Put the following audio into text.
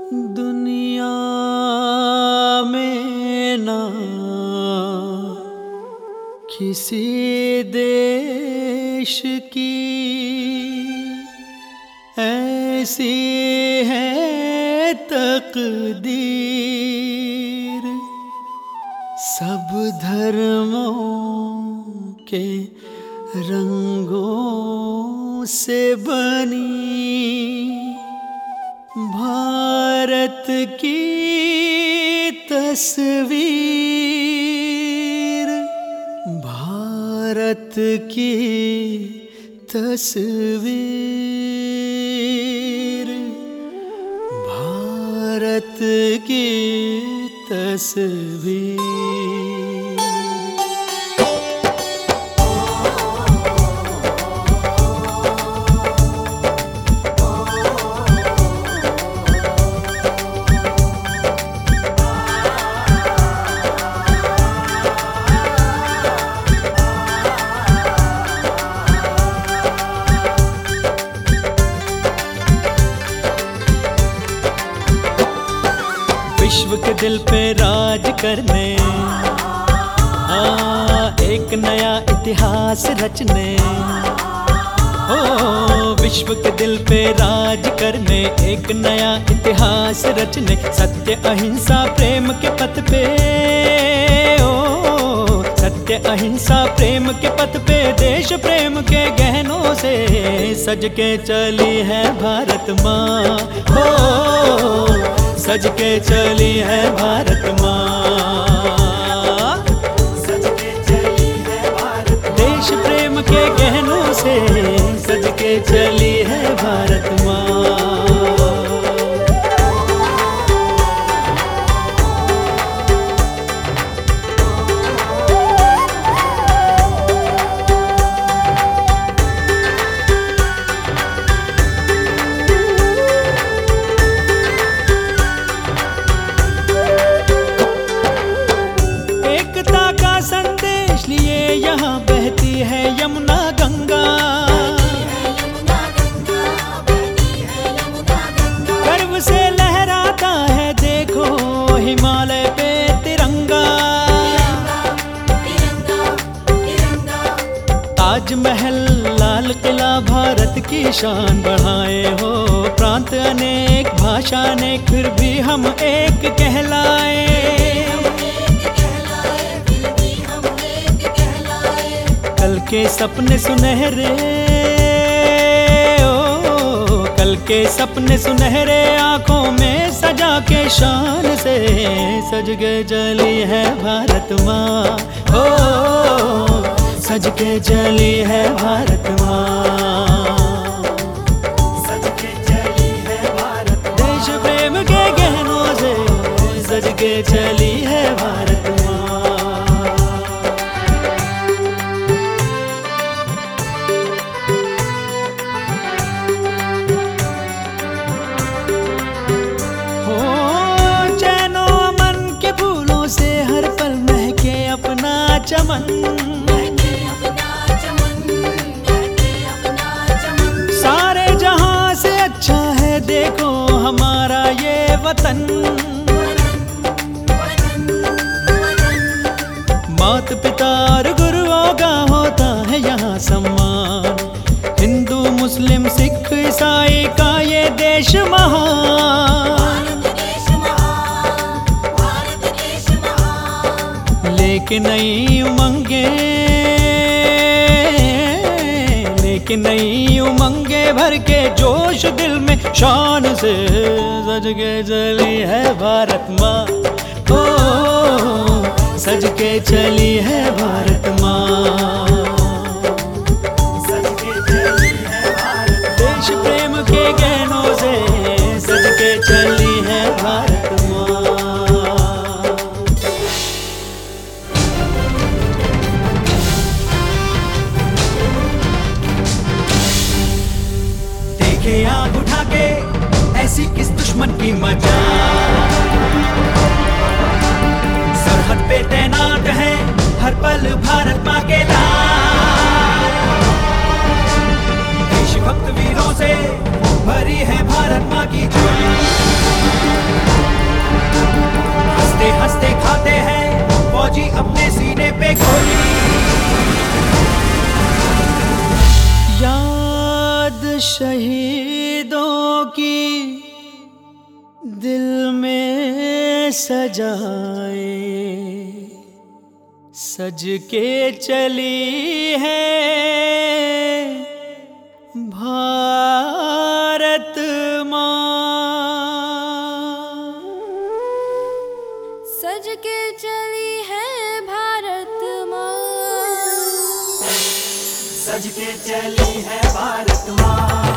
दुनिया में ना किसी देश की ऐसी है तकदीर, सब धर्मों के रंगों से बनी भारत की तस्वीर, भारत की तस्वीर, भारत की तस्वीर। विश्व के दिल पे राज करने, एक नया इतिहास रचने। विश्व के दिल पे राज करने, एक नया इतिहास रचने। सत्य अहिंसा प्रेम के पथ पे, सत्य अहिंसा प्रेम के पथ पे, देश प्रेम के गहनों से सज के चली है भारत माँ। सज के चली है भारत माँ, सज के चली है भारत माँ। देश प्रेम के गहनों से सज के चली है भारत माँ। संदेश लिए यहाँ बहती है यमुना गंगा, गर्व से लहराता है देखो हिमालय पे तिरंगा। ताजमहल लाल किला भारत की शान बढ़ाए हो, प्रांत अनेक भाषा अनेक फिर भी हम एक कहलाए। कल के सपने सुनहरे, कल के सपने सुनहरे आँखों में सजा के शान से सज के चली है भारत माँ। सज के चली है भारत माँ, सज के चली है भारत माँ। देश प्रेम के गहनों से सज के चली है भारत माँ। चमन सारे जहां से अच्छा है देखो हमारा ये वतन। मात पिता और गुरुओं का होता है यहाँ सम्मान, हिंदू मुस्लिम सिख ईसाई का ये देश महान। लेकिन नई उमंगे, लेकिन नई उमंगे भर के जोश दिल में शान से सज के चली है भारत माँ। सज के चली है भारत माँ, सज के चली है भारत। देश प्रेम के गहनों से सज के चली है भारत माँ। आँख उठा के ऐसी किस दुश्मन की मजाल, सरहद पे तैनात है हर पल भारत माँ के लाल। सजाए, सज के चली है भारत माँ। सज के चली है भारत माँ, सज के चली है भारत माँ।